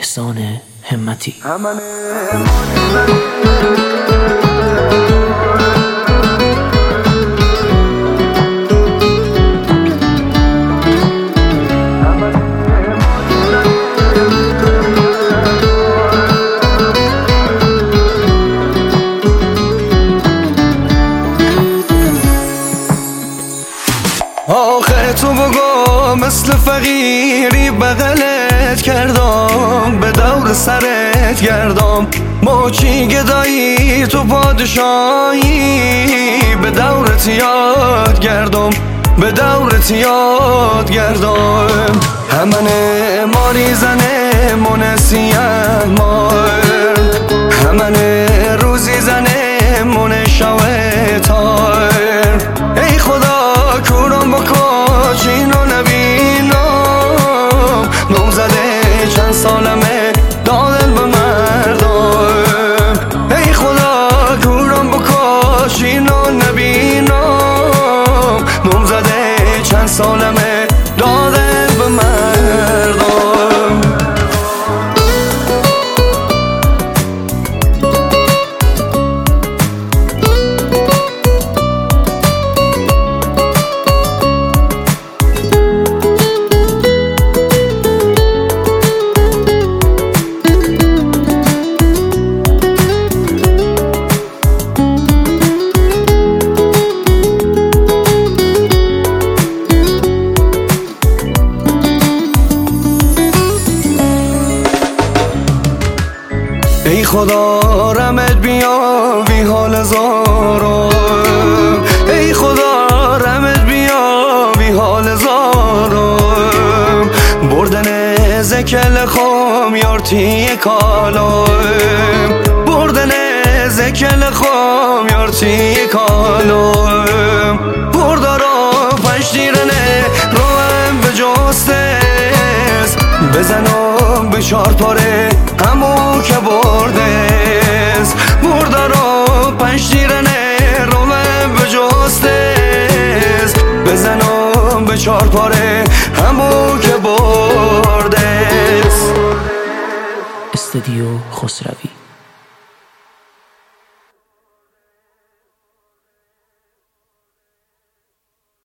احسان همتی. آخه تو بگو مثل فقیری بغلت کردم، به دور سرت گردم موچی گدایی تو پادشاهی، به دورت یاد گردم به دورت یاد گردم. همنه ماری زنه منسیه مار، همنه روزی زنه من شوه تار. ای خدا کورم بکش اینو نبینم، نوزده چند سالمه دادن به مردم. ای خدا کورم بکش اینو نبینم، نوزده چند سالمه دادن به مردم. ای خدا رمت بیا بی حال زارم، ای خدا رمت بیا بی حال زارم. بردن زکل خام یارتی کالم، بردن زکل خام یارتی کالم. بردارا پنج دیرنه روم به جستس، بزنم به چار پاره همو که بردس. بردارا پنج دیرنه روم به جستس، بزنم به چار پاره همو که بردس. استودیو خسروی.